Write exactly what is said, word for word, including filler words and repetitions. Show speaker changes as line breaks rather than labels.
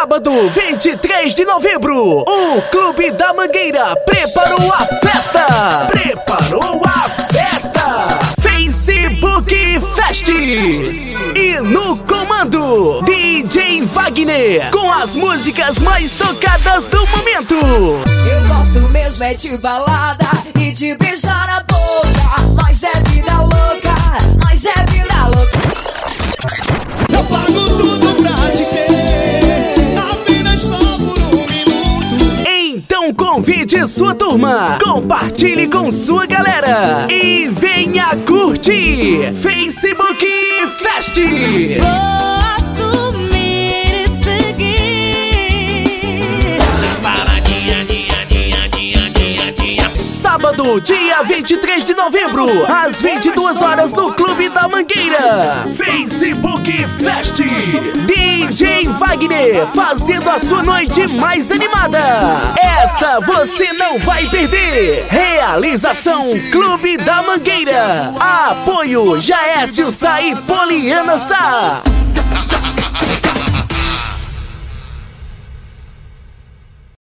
Sábado, vinte e três de novembro, o Clube da Mangueira preparou a festa! Preparou a festa! Facebook Fest! E no comando, D J Wagner, com as músicas mais tocadas do momento.
Eu gosto mesmo é de balada e de beijar na boca. Nós é vida louca, nós é vida louca.
Eu pago tudo pra te ter, apenas só por um minuto.
Então convide sua turma, compartilhe com sua galera e venha curtir Facebook Fest.
Vou assumir e seguir.
Baladinha, dia, dia, dia, dia, dia.
Sábado, dia vinte e três de novembro, às vinte e duas horas no Clube da Mangueira. Facebook Fest. D J Wagner fazendo a sua noite mais animada. Essa você não vai perder. Realização Clube da Mangueira. Apoio Jaécio Sá e Poliana Sá.